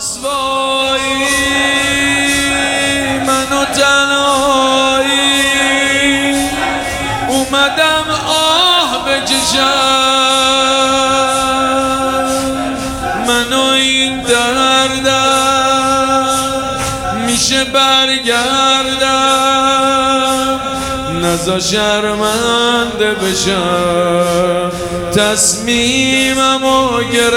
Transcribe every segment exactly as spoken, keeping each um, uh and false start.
رسوایی منو تنهایی اومدم آه بکشم منو این دردم میشه برگردم نزا شرمنده بشم تصمیممو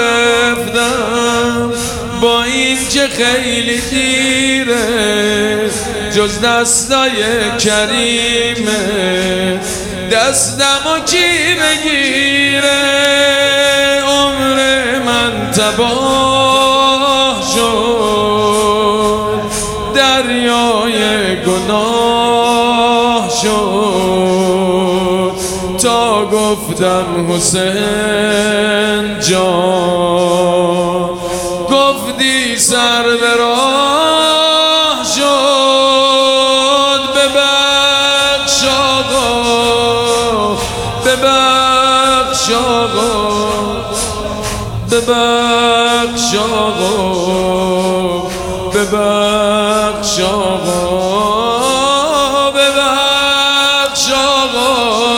گرفتم با این که خیلی دیره جز دستای کریمه دستمو کی بگیره عمر من تباه شد دریای گناه شد تا گفتم حسین جان گفتی سر به راه شد ببخش آقا ببخش آقا ببخش آقا ببخش آقا ببخش آقا